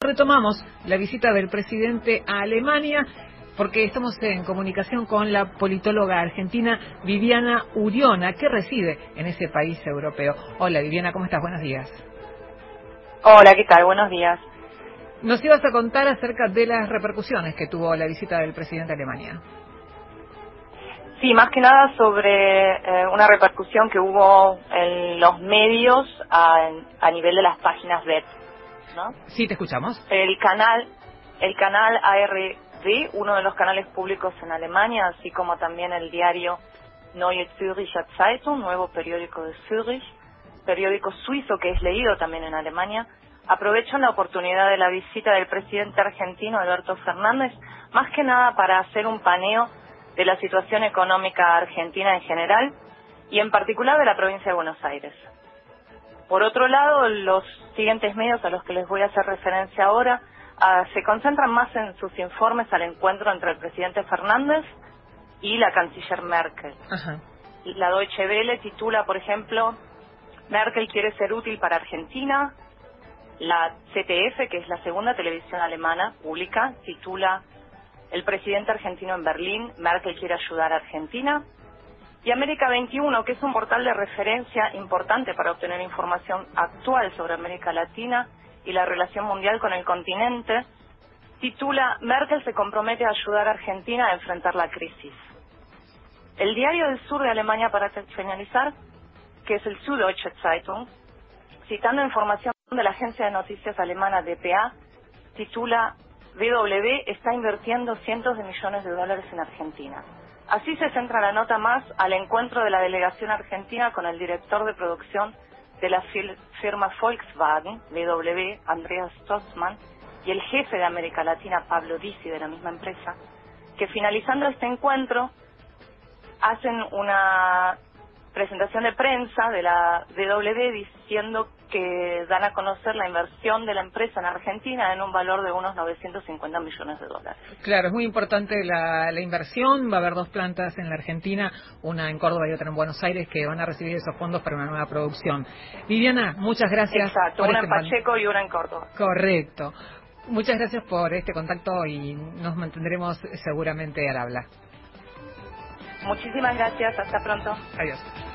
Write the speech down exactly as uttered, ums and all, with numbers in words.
retomamos la visita del presidente a Alemania, porque estamos en comunicación con la politóloga argentina Viviana Uriona, que reside en ese país europeo. Hola Viviana, ¿cómo estás? Buenos días. Hola, ¿qué tal? Buenos días. Nos ibas a contar acerca de las repercusiones que tuvo la visita del presidente a Alemania. Sí, más que nada sobre eh, una repercusión que hubo en los medios a, a nivel de las páginas web, ¿no? Sí, te escuchamos. El canal, el canal A R D, uno de los canales públicos en Alemania, así como también el diario Neue Zürcher Zeitung, nuevo periódico de Zürich, periódico suizo que es leído también en Alemania, aprovechan la oportunidad de la visita del presidente argentino Alberto Fernández, más que nada para hacer un paneo de la situación económica argentina en general y en particular de la provincia de Buenos Aires. Por otro lado, los siguientes medios a los que les voy a hacer referencia ahora uh, se concentran más en sus informes al encuentro entre el presidente Fernández y la canciller Merkel. Ajá. La Deutsche Welle titula, por ejemplo, Merkel quiere ser útil para Argentina. La Z D F, que es la segunda televisión alemana pública, titula El presidente argentino en Berlín, Merkel quiere ayudar a Argentina. Y América veintiuno, que es un portal de referencia importante para obtener información actual sobre América Latina y la relación mundial con el continente, titula Merkel se compromete a ayudar a Argentina a enfrentar la crisis. El diario del sur de Alemania, para finalizar, que es el Süddeutsche Zeitung, citando información de la agencia de noticias alemana D P A, titula B W está invirtiendo cientos de millones de dólares en Argentina. Así se centra la nota más al encuentro de la delegación argentina con el director de producción de la firma Volkswagen, B W, Andreas Stossmann, y el jefe de América Latina, Pablo Dizzi, de la misma empresa, que finalizando este encuentro hacen una presentación de prensa de la B W diciendo que dan a conocer la inversión de la empresa en Argentina en un valor de unos novecientos cincuenta millones de dólares. Claro, es muy importante la, la inversión. Va a haber dos plantas en la Argentina, una en Córdoba y otra en Buenos Aires, que van a recibir esos fondos para una nueva producción. Viviana, muchas gracias. Exacto, por una este en Pacheco y una en Córdoba. Correcto. Muchas gracias por este contacto y nos mantendremos seguramente al habla. Muchísimas gracias, hasta pronto. Adiós.